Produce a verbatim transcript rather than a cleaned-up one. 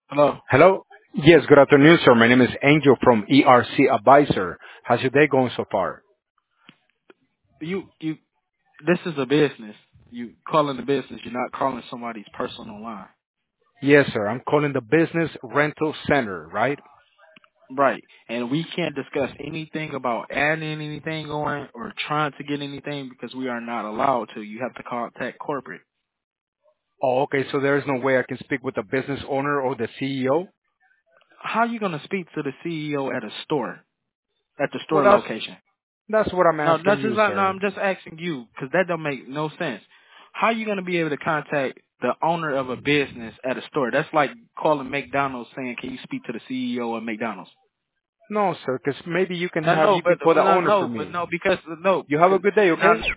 Hello. Hello? Yes, good afternoon, sir. My name is Angel from E R C Advisor. How's your day going so far? You you this is a business. You calling the business, you're not calling somebody's personal line. Yes, sir. I'm calling the Business Rental Center, right? Right. And we can't discuss anything about adding anything on or trying to get anything because we are not allowed to. You have to contact corporate. Oh, okay. So there is no way I can speak with the business owner or the C E O? How are you gonna speak to the C E O at a store? At the Well, store that's location? that's what I'm No, asking that's just you, not, no, sir. I'm just asking you because that don't make no sense. How are you going to be able to contact the owner of a business at a store? That's like calling McDonald's saying, "Can you speak to the C E O of McDonald's?" No, sir, because maybe you can No, have no, you can but call the no, owner for no, but me. no, because no, You have a because good day, now okay?